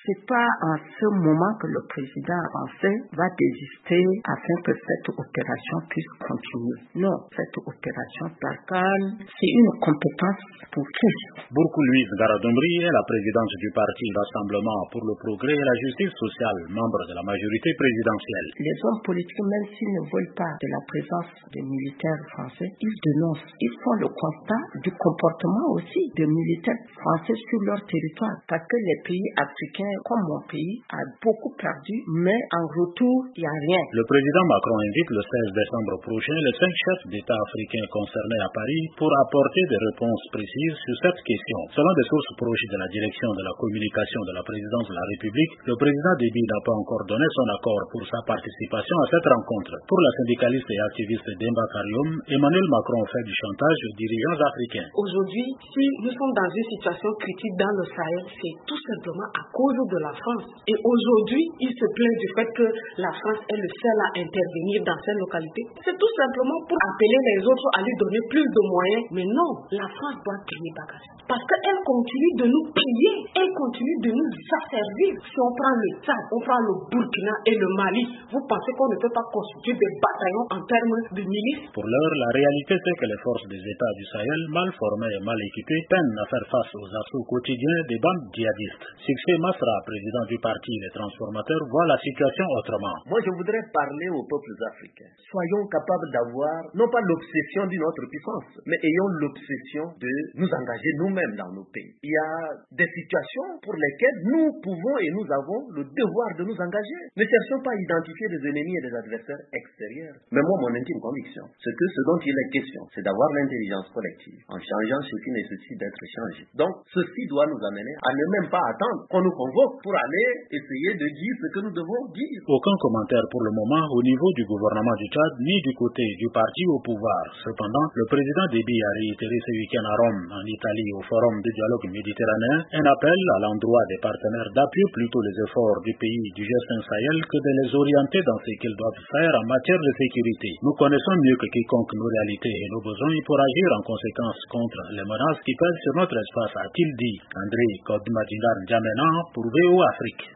C'est pas en ce moment que le président français va désister afin que cette opération puisse continuer. Non, cette opération Barkhane, c'est une compétence pour tous. Bourkou Louise Garadombri est la présidente du parti Rassemblement pour le Progrès et la Justice sociale, membre de la majorité présidentielle. Les hommes politiques, même s'ils ne veulent pas de la présence des militaires français, ils dénoncent. Ils font le constat du comportement aussi des militaires français sur leur territoire. Parce que les pays africains, comme mon pays, a beaucoup perdu, mais en retour, il n'y a rien. Le président Macron invite le 16 décembre prochain les 5 chefs d'État africains concernés à Paris pour apporter des réponses précises sur cette question. Selon des sources proches de la direction de la communication de la présidence de la République, le président Déby n'a pas encore donné son accord pour sa participation à cette rencontre. Pour la syndicaliste et activiste Demba Karium, Emmanuel Macron fait du chantage aux dirigeants africains. Aujourd'hui, si nous sommes dans une situation critique dans le Sahel, c'est tout simplement à cause de la France. Et aujourd'hui, il se plaint du fait que la France est le seul à intervenir dans cette localité. C'est tout simplement pour appeler les autres à lui donner plus de moyens. Mais non, la France doit gagner Bagasse. Parce qu'elle continue de nous piller, elle continue de nous asservir. Si on prend le Tchad, on prend le Burkina et le Mali, vous pensez qu'on ne peut pas constituer des bataillons en termes de milices? Pour l'heure, la réalité c'est que les forces des États du Sahel, mal formées et mal équipées, peinent à faire face aux assauts quotidiens des bandes djihadistes. Succès Masra, président du parti Les Transformateurs, voit la situation autrement. Moi, je voudrais parler aux peuples africains. Soyons capables d'avoir, non pas l'obsession d'une autre puissance, mais ayons l'obsession de nous engager nous-mêmes dans nos pays. Il y a des situations pour lesquelles nous pouvons et nous avons le devoir de nous engager. Ne cherchons pas à identifier des ennemis et des adversaires extérieurs. Mais moi, mon intime conviction, c'est que ce dont il est question, c'est d'avoir l'intelligence collective en changeant ce qui nécessite d'être changé. Donc, ceci doit nous amener à ne même pas attendre qu'on nous convoque pour aller essayer de dire ce que nous devons dire. Aucun commentaire pour le moment au niveau du gouvernement du Tchad ni du côté du parti au pouvoir. Cependant, le président Déby a réitéré ce week-end à Rome, en Italie, au Forum du dialogue méditerranéen, un appel à l'endroit des partenaires d'appuyer plutôt les efforts du pays du G5 Sahel que de les orienter dans ce qu'ils doivent faire en matière de sécurité. Nous connaissons mieux que quiconque nos réalités et nos besoins pour agir en conséquence contre les menaces qui pèsent sur notre espace, a-t-il dit. André Kodmadjinar Djamena pour VO Afrique.